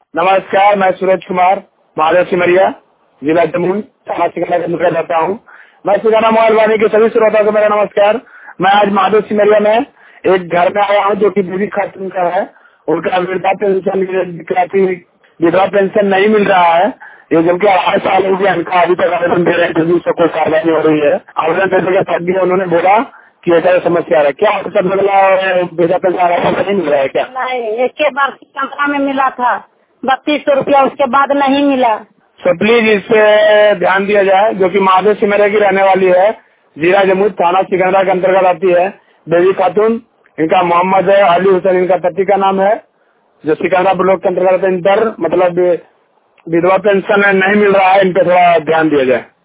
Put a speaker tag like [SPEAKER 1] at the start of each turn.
[SPEAKER 1] नमस्कार, मैं सूरज कुमार महादेव सिमरिया, जिला जमुई, थाना सिकंदरा का रहता हूँ। मैं सिकंदरा मोबाइल वाणी के सभी श्रोताओं को मेरा नमस्कार। मैं आज महादेव सिमरिया में एक घर में आया हूँ जो कि बीवी खातून का है। उनका वृद्धा पेंशन विधवा पेंशन नहीं मिल रहा है। ये जबकि 8 साल हो गया इनका, अभी तक आवेदन दे रहे हैं, फिर कोई कार्रवाई नहीं हो रही है। आवेदन देने के बाद भी उन्होंने बोला कि ऐसा समस्या है। क्या आपका बदला वृद्धा पेंशन नहीं मिल रहा है क्या?
[SPEAKER 2] नहीं, एक के बार सिकंदरा में मिला था 3200 रुपया, उसके बाद नहीं मिला।
[SPEAKER 1] तो प्लीज इस पे ध्यान दिया जाए, जो कि महादेव सिमरिया की रहने वाली है, जिला जमुई, थाना सिकंदरा के अंतर्गत आती है। बेबी खातून, इनका मोहम्मद अली हुसैन इनका पति का नाम है, जो सिकंदरा ब्लॉक के अंतर्गत मतलब विधवा पेंशन नहीं मिल रहा है। इन पे थोड़ा ध्यान दिया जाए।